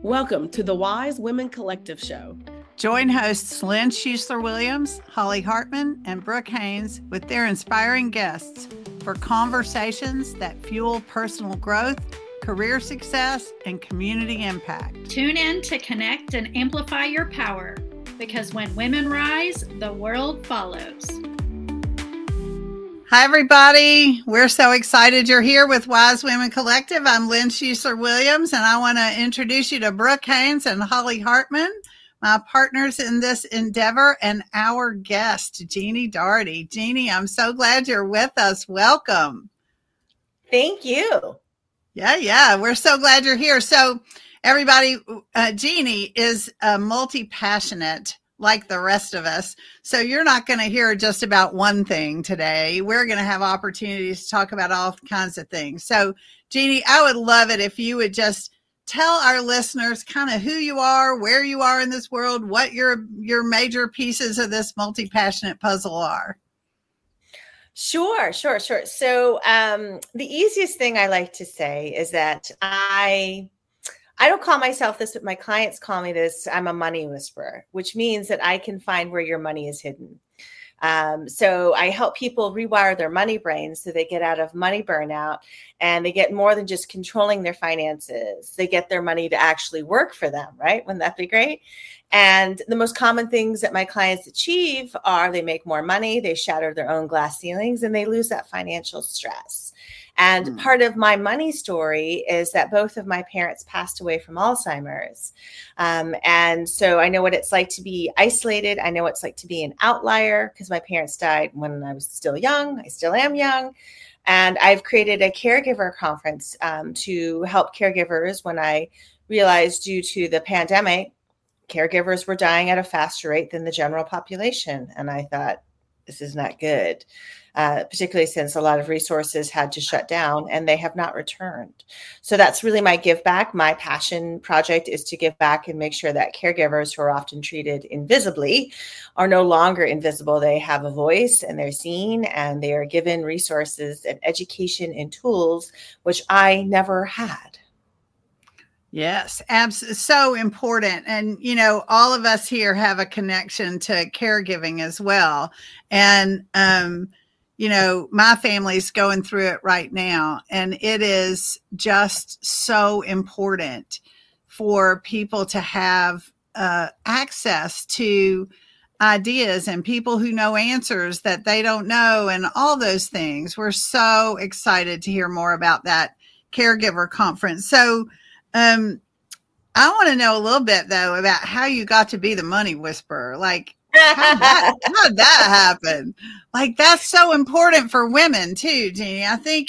Welcome to the Wise Women Collective Show. Join hosts Lynn Schuessler-Williams, Holly Hartman, and Brooke Haynes with their inspiring guests for conversations that fuel personal growth, career success, and community impact. Tune in to connect and amplify your power, because when women rise, the world follows. Hi, everybody. We're so excited you're here with Wise Women Collective. I'm Lynn Schuessler-Williams, and I want to introduce you to Brooke Haynes and Holly Hartman, my partners in this endeavor, and our guest, Jeannie Daugherty. Jeannie, I'm so glad you're with us. Welcome. Thank you. Yeah. We're so glad you're here. So, everybody, Jeannie is a multi-passionate like the rest of us. So you're not going to hear just about one thing today. We're going to have opportunities to talk about all kinds of things. So, Jeannie, I would love it if you would just tell our listeners kind of who you are, where you are in this world, what your major pieces of this multi-passionate puzzle are. Sure. So the easiest thing I like to say is that I don't call myself this, but my clients call me this. I'm a money whisperer, which means that I can find where your money is hidden. So I help people rewire their money brains so they get out of money burnout and they get more than just controlling their finances. They get their money to actually work for them, right? Wouldn't that be great? And the most common things that my clients achieve are they make more money, they shatter their own glass ceilings, and they lose that financial stress. And part of my money story is that both of my parents passed away from Alzheimer's. And so I know what it's like to be isolated. I know what it's like to be an outlier because my parents died when I was still young. I still am young. And I've created a caregiver conference to help caregivers when I realized due to the pandemic, caregivers were dying at a faster rate than the general population. And I thought, this is not good. Particularly since a lot of resources had to shut down and they have not returned. So that's really my give back. My passion project is to give back and make sure that caregivers who are often treated invisibly are no longer invisible. They have a voice and they're seen and they are given resources and education and tools, which I never had. Yes, so important. And, all of us here have a connection to caregiving as well. And, my family's going through it right now, and it is just so important for people to have access to ideas and people who know answers that they don't know and all those things. We're so excited to hear more about that caregiver conference. So I want to know a little bit, though, about how you got to be the money whisperer. Like, how did that happen? Like, that's so important for women too, Jeannie. I think,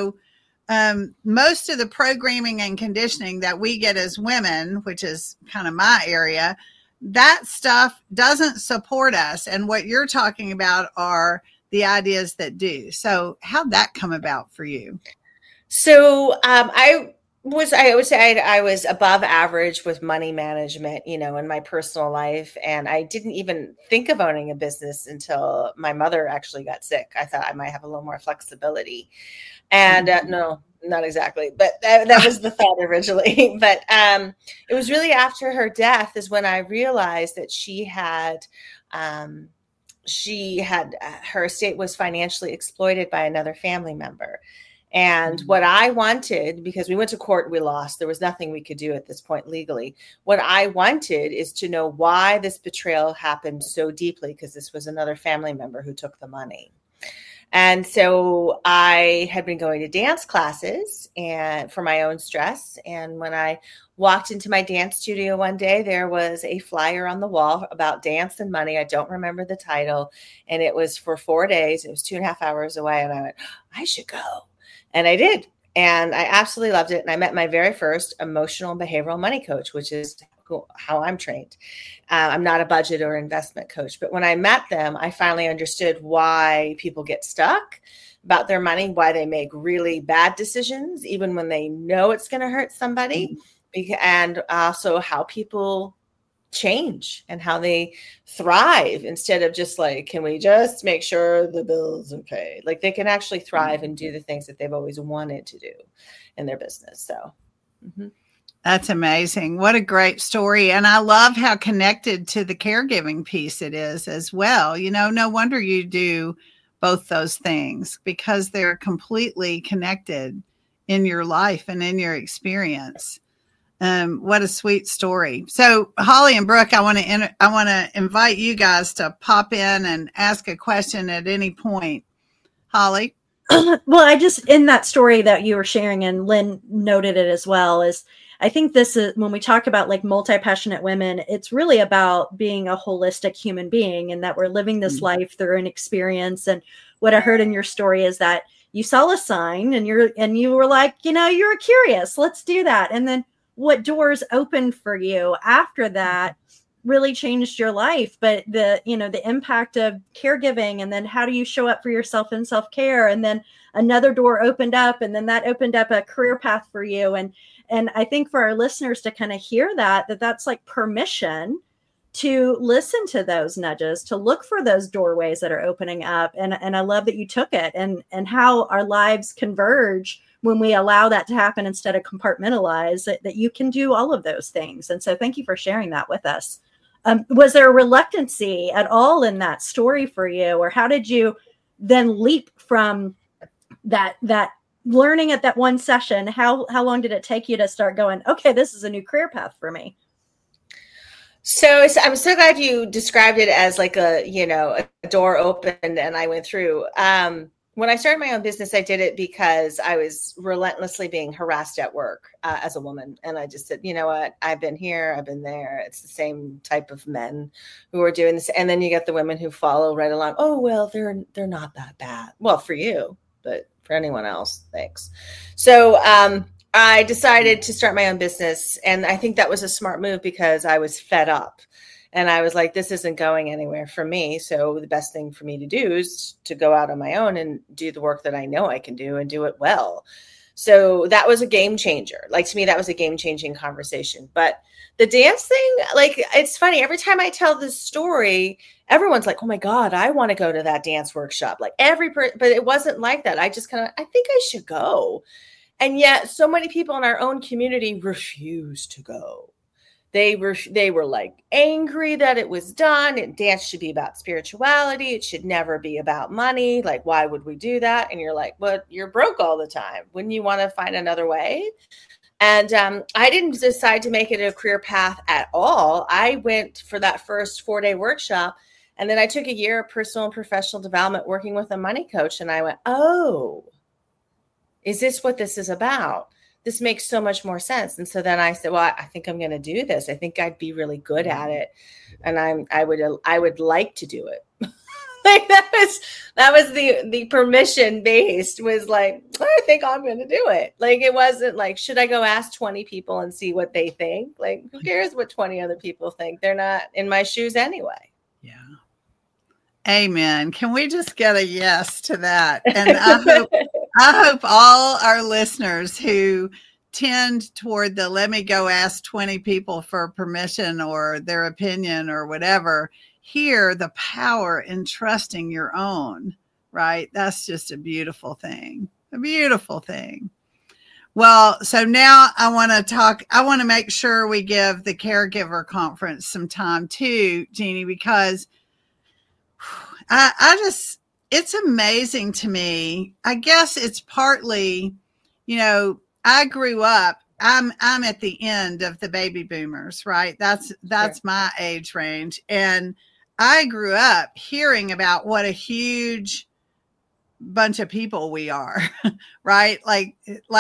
most of the programming and conditioning that we get as women, which is kind of my area, that stuff doesn't support us. And what you're talking about are the ideas that do. So how'd that come about for you? So I would say I was above average with money management, in my personal life. And I didn't even think of owning a business until my mother actually got sick. I thought I might have a little more flexibility. And no, not exactly, but that was the thought originally. But it was really after her death is when I realized that she had her estate was financially exploited by another family member. And what I wanted, because we went to court, we lost. There was nothing we could do at this point legally. What I wanted is to know why this betrayal happened so deeply, because this was another family member who took the money. And so I had been going to dance classes and for my own stress. And when I walked into my dance studio one day, there was a flyer on the wall about dance and money. I don't remember the title. And it was for 4 days. It was 2.5 hours away. And I went, I should go. And I did. And I absolutely loved it. And I met my very first emotional and behavioral money coach, which is how I'm trained. I'm not a budget or investment coach. But when I met them, I finally understood why people get stuck about their money, why they make really bad decisions, even when they know it's going to hurt somebody, and also how people change and how they thrive instead of just like, can we just make sure the bills are paid? Like they can actually thrive and do the things that they've always wanted to do in their business. So That's amazing. What a great story. And I love how connected to the caregiving piece it is as well. No wonder you do both those things, because they're completely connected in your life and in your experience. What a sweet story. So Holly and Brooke, I want to invite you guys to pop in and ask a question at any point. Holly? Well, I just, in that story that you were sharing, and Lynn noted it as well, is I think this is, when we talk about like multi-passionate women, it's really about being a holistic human being, and that we're living this life through an experience. And what I heard in your story is that you saw a sign and you were like, you were curious, let's do that. And then what doors opened for you after that really changed your life. But the impact of caregiving, and then how do you show up for yourself in self-care? And then another door opened up, and then that opened up a career path for you. And I think for our listeners to kind of hear that's like permission to listen to those nudges, to look for those doorways that are opening up. And I love that you took it, and how our lives converge when we allow that to happen instead of compartmentalize, that you can do all of those things. And so thank you for sharing that with us. Was there a reluctancy at all in that story for you, or how did you then leap from that learning at that one session? How long did it take you to start going, okay, this is a new career path for me? So I'm so glad you described it as like a door opened and I went through. When I started my own business, I did it because I was relentlessly being harassed at work as a woman. And I just said, you know what, I've been here, I've been there. It's the same type of men who are doing this. And then you get the women who follow right along. Oh, well, they're not that bad. Well, for you, but for anyone else, thanks. So I decided to start my own business. And I think that was a smart move because I was fed up. And I was like, this isn't going anywhere for me. So the best thing for me to do is to go out on my own and do the work that I know I can do and do it well. So that was a game changer. Like, to me, that was a game changing conversation. But the dance thing, like, it's funny. Every time I tell this story, everyone's like, oh my God, I want to go to that dance workshop. Like but it wasn't like that. I just I think I should go. And yet so many people in our own community refuse to go. They were like angry that it was done. And dance should be about spirituality. It should never be about money. Like, why would we do that? And you're like, well, you're broke all the time. Wouldn't you want to find another way? And I didn't decide to make it a career path at all. I went for that first 4-day workshop. And then I took a year of personal and professional development working with a money coach. And I went, oh, is this what this is about? This makes so much more sense. And so then I said, well, I think I'm going to do this. I think I'd be really good at it. And I would like to do it. Like that was the permission based, was like, I think I'm going to do it. Like, it wasn't like, should I go ask 20 people and see what they think? Like, who cares what 20 other people think? They're not in my shoes anyway. Yeah. Amen. Can we just get a yes to that? And I hope all our listeners who tend toward the let me go ask 20 people for permission or their opinion or whatever, hear the power in trusting your own, right? That's just a beautiful thing. A beautiful thing. Well, so now I want to make sure we give the Caregiver Conference some time too, Jeannie, because it's amazing to me. I guess it's partly, I grew up, I'm at the end of the baby boomers, right? That's sure. My age range. And I grew up hearing about what a huge bunch of people we are, right? Like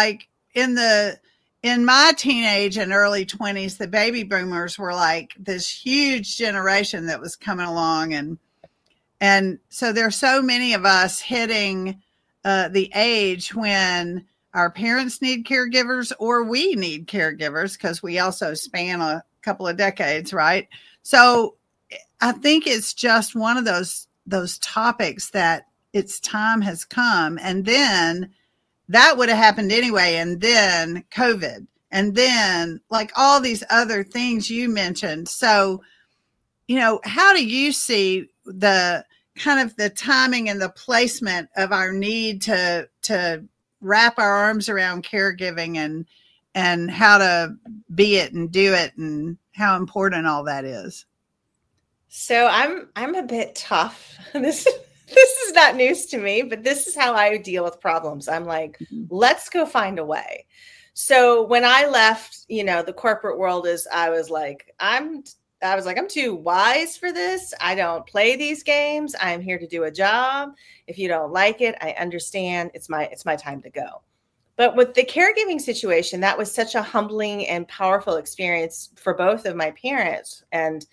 in my teenage and early 20s, the baby boomers were like this huge generation that was coming along. And so there's so many of us hitting the age when our parents need caregivers or we need caregivers, because we also span a couple of decades, right? So I think it's just one of those topics that its time has come. And then that would have happened anyway. And then COVID, and then like all these other things you mentioned. So, how do you see the kind of the timing and the placement of our need to wrap our arms around caregiving how to be it and do it and how important all that is? So I'm a bit tough. This is not news to me, but this is how I deal with problems. I'm like, let's go find a way. So when I left, the corporate world, I was like, I'm too wise for this. I don't play these games. I'm here to do a job. If you don't like it, I understand. It's my time to go. But with the caregiving situation, that was such a humbling and powerful experience for both of my parents. And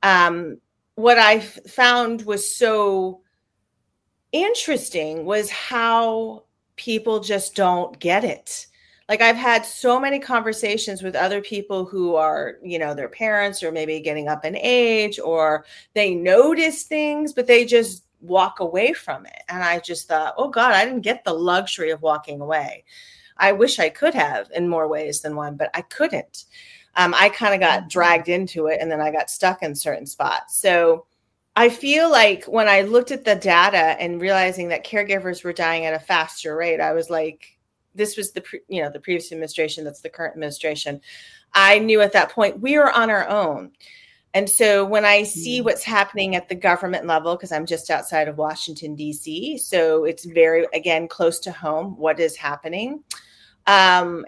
what I found was so interesting was how people just don't get it. Like, I've had so many conversations with other people who are, their parents or maybe getting up in age, or they notice things, but they just walk away from it. And I just thought, oh God, I didn't get the luxury of walking away. I wish I could have in more ways than one, but I couldn't. I kind of got dragged into it, and then I got stuck in certain spots. So I feel like when I looked at the data and realizing that caregivers were dying at a faster rate, I was like, this was the previous administration. That's the current administration. I knew at that point we were on our own. And so when I see what's happening at the government level, because I'm just outside of Washington, D.C., so it's very, again, close to home, what is happening. And,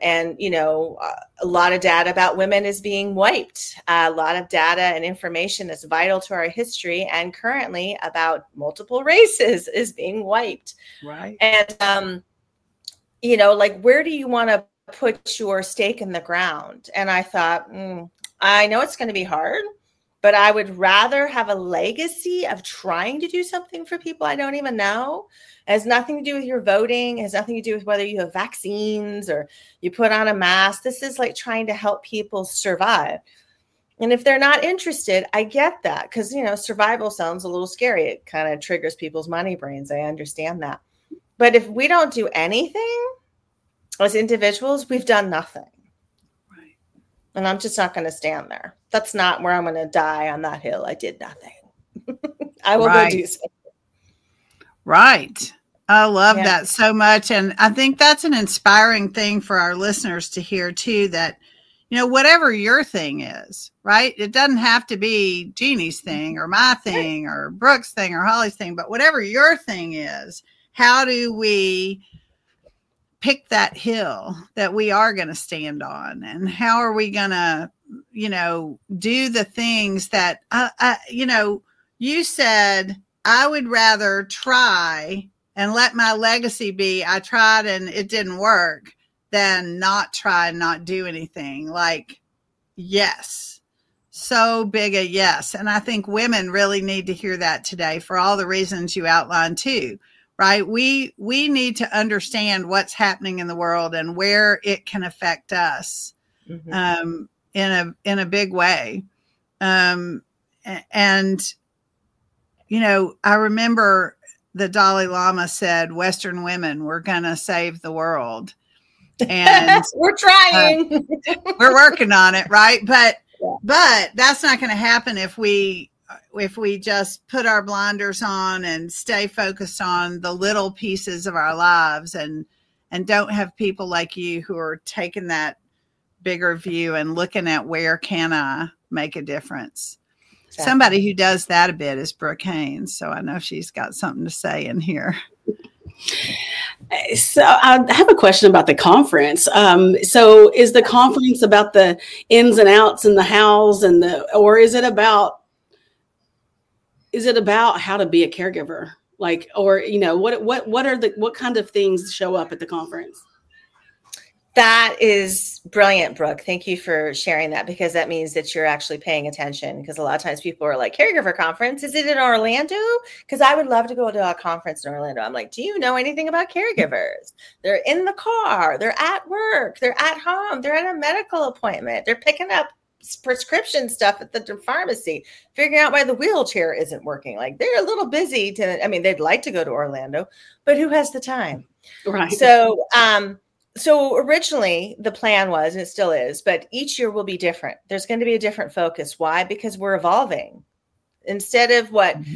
a lot of data about women is being wiped. A lot of data and information that's vital to our history and currently about multiple races is being wiped. Right. And, where do you want to put your stake in the ground? And I thought, I know it's going to be hard, but I would rather have a legacy of trying to do something for people I don't even know. It has nothing to do with your voting. It has nothing to do with whether you have vaccines or you put on a mask. This is like trying to help people survive. And if they're not interested, I get that, because, survival sounds a little scary. It kind of triggers people's money brains. I understand that. But if we don't do anything as individuals, we've done nothing. Right. And I'm just not going to stand there. That's not where I'm going to die on that hill. I did nothing. I will go do something. Right. I love that so much. And I think that's an inspiring thing for our listeners to hear too, that, whatever your thing is, right? It doesn't have to be Jeannie's thing or my thing or Brooke's thing or Holly's thing, but whatever your thing is, how do we pick that hill that we are going to stand on? And how are we going to, do the things that, you said, I would rather try and let my legacy be, I tried and it didn't work, than not try and not do anything. Like, yes, so big a yes. And I think women really need to hear that today for all the reasons you outlined too, right? We need to understand what's happening in the world and where it can affect us in a big way. And, I remember the Dalai Lama said, Western women, we're going to save the world. And we're trying. We're working on it, right? But that's not going to happen if we just put our blinders on and stay focused on the little pieces of our lives and don't have people like you who are taking that bigger view and looking at where can I make a difference. Exactly. Somebody who does that a bit is Brooke Haynes. So I know she's got something to say in here. So I have a question about the conference. So is the conference about the ins and outs and the hows or is it about how to be a caregiver? Like, or, what kind of things show up at the conference? That is brilliant, Brooke. Thank you for sharing that, because that means that you're actually paying attention. Because a lot of times people are like, caregiver conference, is it in Orlando? Because I would love to go to a conference in Orlando. I'm like, do you know anything about caregivers? They're in the car, they're at work, they're at home, they're at a medical appointment, they're picking up prescription stuff at the pharmacy, figuring out why the wheelchair isn't working. Like, they're a little busy they'd like to go to Orlando, but who has the time? Right. So originally the plan was, and it still is, but each year will be different. There's going to be a different focus. Why? Because we're evolving. Instead of what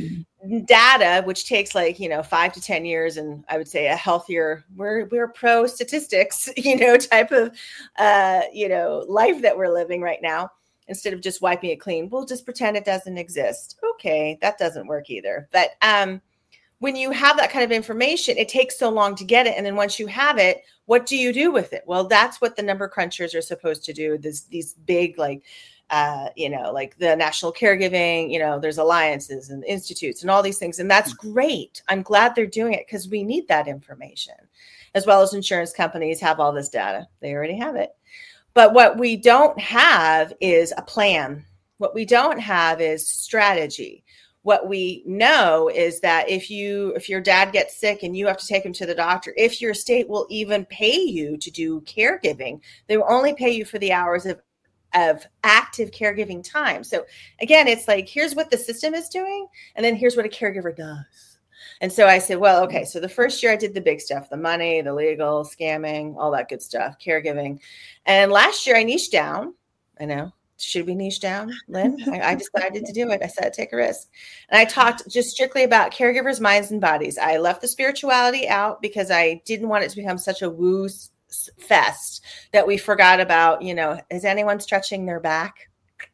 data, which takes like, 5 to 10 years, and I would say a healthier, we're pro statistics, type of, life that we're living right now. Instead of just wiping it clean, we'll just pretend it doesn't exist. Okay, that doesn't work either. But when you have that kind of information, it takes so long to get it. And then once you have it, what do you do with it? Well, that's what the number crunchers are supposed to do. These big, like the National Caregiving, there's alliances and institutes and all these things. And that's great. I'm glad they're doing it because we need that information, as well as insurance companies have all this data. They already have it. But what we don't have is a plan. What we don't have is strategy. What we know is that if your dad gets sick and you have to take him to the doctor, if your state will even pay you to do caregiving, they will only pay you for the hours of active caregiving time. So again, it's like, here's what the system is doing, and then here's what a caregiver does. And so I said, well, okay, so the first year I did the big stuff, the money, the legal, scamming, all that good stuff, caregiving. And last year I niched down. I know. Should we niche down, Lynn? I decided to do it. I said, take a risk. And I talked just strictly about caregivers' minds and bodies. I left the spirituality out because I didn't want it to become such a woo fest that we forgot about, is anyone stretching their back?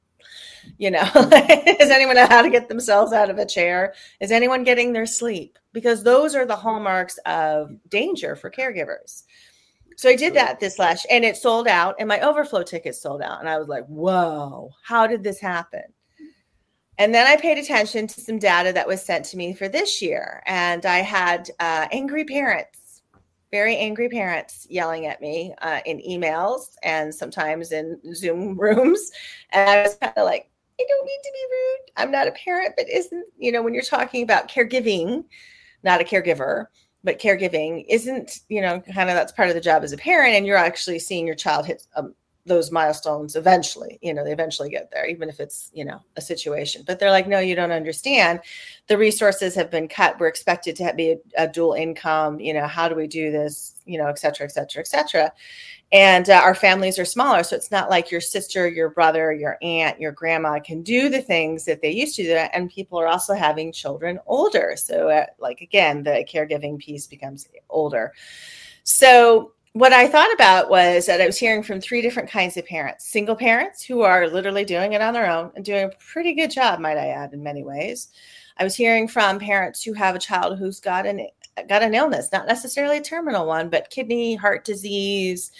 Does anyone know how to get themselves out of a chair? Is anyone getting their sleep? Because those are the hallmarks of danger for caregivers. So I did that this last, and it sold out, and my overflow tickets sold out. And I was like, whoa, how did this happen? And then I paid attention to some data that was sent to me for this year. And I had angry parents, very angry parents yelling at me in emails and sometimes in Zoom rooms. And I was kind of like, I don't need to be rude. I'm not a parent, but isn't, when you're talking about caregiving, not a caregiver, but caregiving isn't, kind of that's part of the job as a parent. And you're actually seeing your child hit those milestones eventually. They eventually get there, even if it's, a situation. But they're like, no, you don't understand. The resources have been cut. We're expected to be a dual income. How do we do this? Et cetera, et cetera, et cetera. And our families are smaller. So it's not like your sister, your brother, your aunt, your grandma can do the things that they used to do. And people are also having children older. So again, the caregiving piece becomes older. So what I thought about was that I was hearing from 3 different kinds of parents: single parents who are literally doing it on their own and doing a pretty good job, might I add, in many ways. I was hearing from parents who have a child who's got an illness, not necessarily a terminal one, but kidney, heart disease,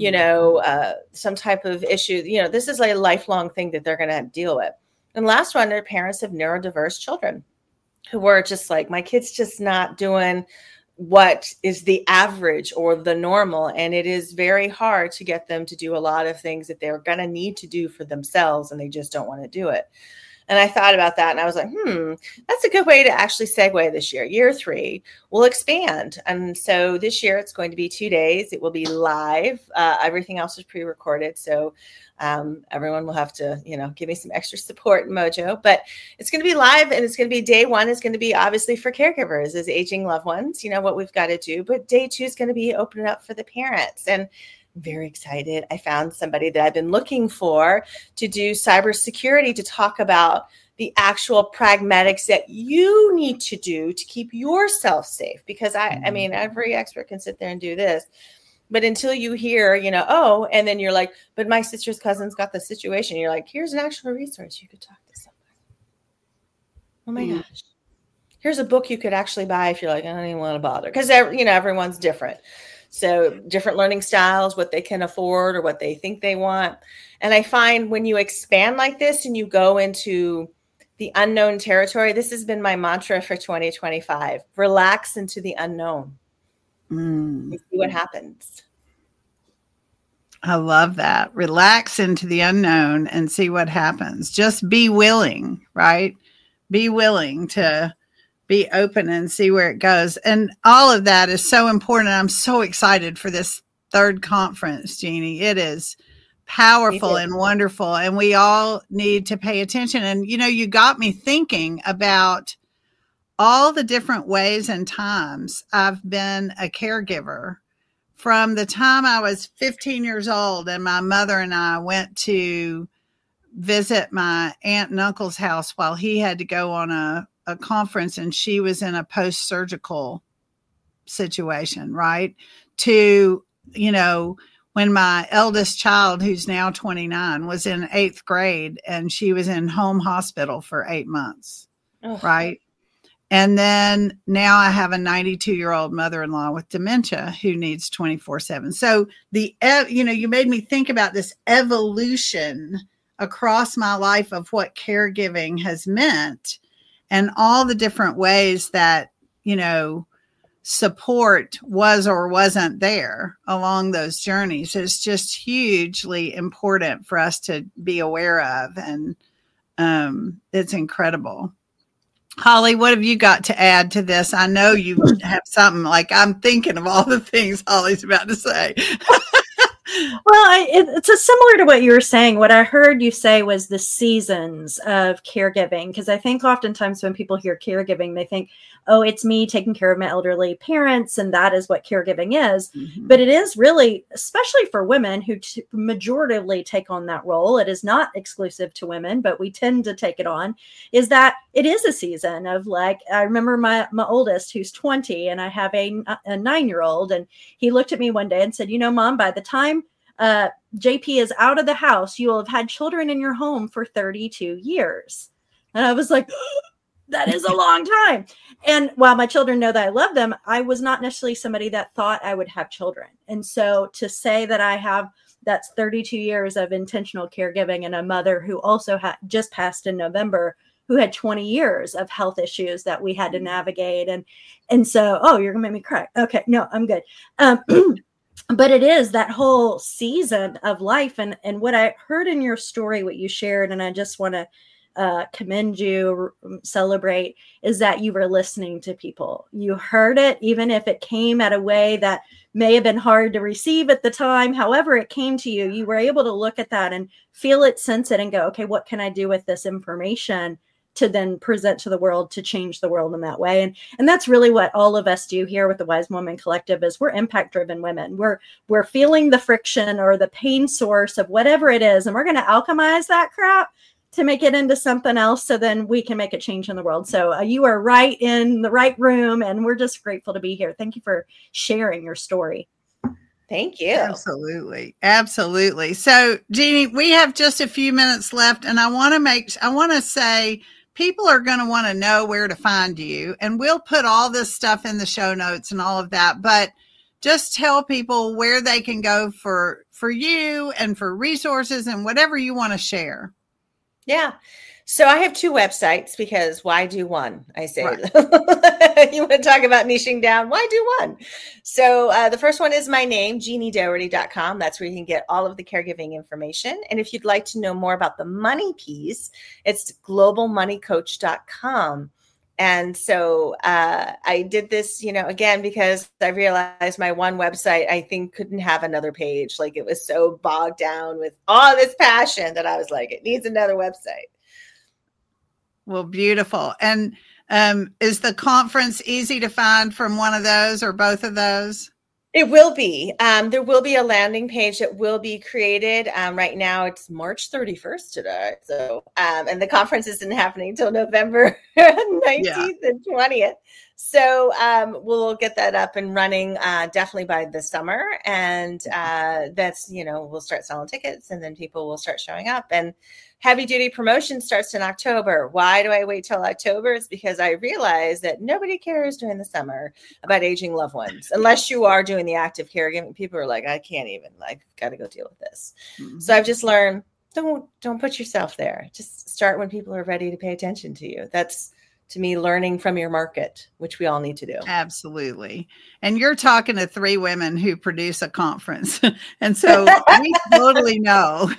some type of issue. This is like a lifelong thing that they're going to deal with. And last one, are parents of neurodiverse children who were just like, my kid's just not doing what is the average or the normal. And it is very hard to get them to do a lot of things that they're going to need to do for themselves, and they just don't want to do it. And I thought about that, and I was like, that's a good way to actually segue this year. Year 3, we'll expand. And so this year it's going to be 2 days. It will be live. Everything else is pre-recorded. So everyone will have to, give me some extra support and mojo. But it's going to be live, and it's going to be day 1 is going to be obviously for caregivers as aging loved ones, what we've got to do. But day 2 is going to be opening up for the parents. And very excited. I found somebody that I've been looking for to do cybersecurity, to talk about the actual pragmatics that you need to do to keep yourself safe. Because I mean, every expert can sit there and do this, but until you hear, and then you're like, but my sister's cousin's got the situation. You're like, here's an actual resource. You could talk to somebody. Oh my gosh. Here's a book you could actually buy if you're like, I don't even want to bother. Because, everyone's different. So different learning styles, what they can afford or what they think they want. And I find when you expand like this and you go into the unknown territory, this has been my mantra for 2025, relax into the unknown. And see what happens. I love that. Relax into the unknown and see what happens. Just be willing, right? Be willing to be open and see where it goes. And all of that is so important. I'm so excited for this 3rd conference, Jeannie. It is powerful and wonderful. And we all need to pay attention. And, you got me thinking about all the different ways and times I've been a caregiver. From the time I was 15 years old and my mother and I went to visit my aunt and uncle's house while he had to go on a a conference and she was in a post-surgical situation, right? To, you know, when my eldest child, who's now 29, was in 8th grade and she was in home hospital for 8 months, right? And then now I have a 92-year-old mother-in-law with dementia who needs 24/7. So you made me think about this evolution across my life of what caregiving has meant and all the different ways that, you know, support was or wasn't there along those journeys. It's just hugely important for us to be aware of. And it's incredible. Holly, what have you got to add to this? I know you have something. Like, I'm thinking of all the things Holly's about to say. Well, it's similar to what you were saying. What I heard you say was the seasons of caregiving, because I think oftentimes when people hear caregiving, they think, oh, it's me taking care of my elderly parents, and that is what caregiving is. Mm-hmm. But it is really, especially for women who majoritively take on that role, it is not exclusive to women, but we tend to take it on, is that it is a season of, like, I remember my oldest, who's 20, and I have a 9-year-old, and he looked at me one day and said, you know, Mom, by the time JP is out of the house, you will have had children in your home for 32 years. And I was like, that is a long time. And while my children know that I love them, I was not necessarily somebody that thought I would have children. And so to say that I have, that's 32 years of intentional caregiving, and a mother who also just passed in November, who had 20 years of health issues that we had to navigate. And so, oh, you're gonna make me cry. Okay, no, I'm good. But it is that whole season of life. And what I heard in your story, what you shared, and I just want to commend you, celebrate, is that you were listening to people. You heard it, even if it came at a way that may have been hard to receive at the time. However it came to you, you were able to look at that and feel it, sense it, and go, okay, what can I do with this information to then present to the world, to change the world in that way? And that's really what all of us do here with the Wise Woman Collective. Is we're impact driven women. We're feeling the friction or the pain source of whatever it is, and we're going to alchemize that crap to make it into something else, so then we can make a change in the world. So you are right in the right room, and we're just grateful to be here. Thank you for sharing your story. Thank you. Absolutely. Absolutely. So, Jeannie, we have just a few minutes left, and I want to say, people are going to want to know where to find you, and we'll put all this stuff in the show notes and all of that, but just tell people where they can go for you and for resources and whatever you want to share. Yeah. So I have 2 websites, because why do one? I say, right. You want to talk about niching down? Why do one? So the first one is my name, JeannieDoherty.com. That's where you can get all of the caregiving information. And if you'd like to know more about the money piece, it's globalmoneycoach.com. And so I did this, again, because I realized my one website, I think, couldn't have another page. Like, it was so bogged down with all this passion that I was like, it needs another website. Well, beautiful. And is the conference easy to find from one of those or both of those? It will be. There will be a landing page that will be created. Right now, it's March 31st today. So, and the conference isn't happening until November 19th and 20th. So we'll get that up and running definitely by the summer. And that's, we'll start selling tickets, and then people will start showing up. And heavy duty promotion starts in October. Why do I wait till October? It's because I realize that nobody cares during the summer about aging loved ones, unless you are doing the active caregiving. People are like, I can't even, got to go deal with this. Mm-hmm. So I've just learned, don't put yourself there. Just start when people are ready to pay attention to you. That's, to me, learning from your market, which we all need to do. Absolutely. And you're talking to 3 women who produce a conference. And so we totally know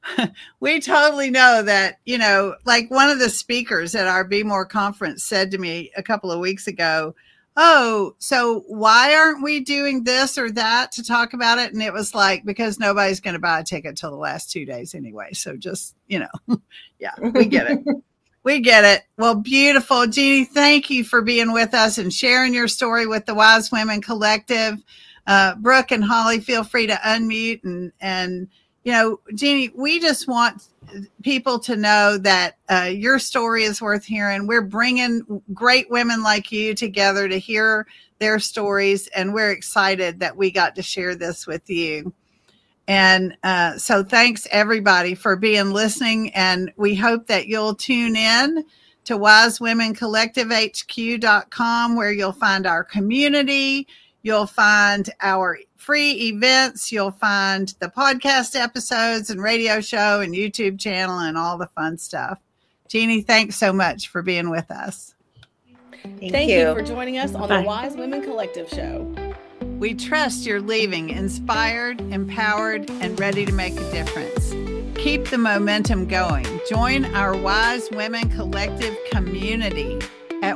that, like one of the speakers at our Be More conference said to me a couple of weeks ago, oh, so why aren't we doing this or that to talk about it? And it was like, because nobody's going to buy a ticket till the last 2 days anyway. So just, yeah, we get it. We get it. Well, beautiful. Jeannie, thank you for being with us and sharing your story with the Wise Women Collective. Brooke and Holly, feel free to unmute and Jeannie, we just want people to know that your story is worth hearing. We're bringing great women like you together to hear their stories, and we're excited that we got to share this with you. And so thanks everybody for being listening, and we hope that you'll tune in to wisewomencollectivehq.com, where you'll find our community, you'll find our free events, you'll find the podcast episodes and radio show and YouTube channel and all the fun stuff. Jeannie, thanks so much for being with us. Thank you for joining us on the Wise Women Collective Show. We trust you're leaving inspired, empowered, and ready to make a difference. Keep the momentum going. Join our Wise Women Collective community at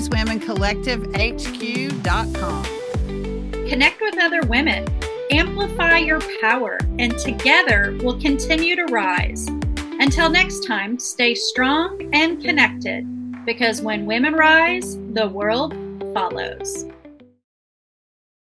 wisewomencollectivehq.com. Connect with other women, amplify your power, and together we'll continue to rise. Until next time, stay strong and connected, because when women rise, the world follows.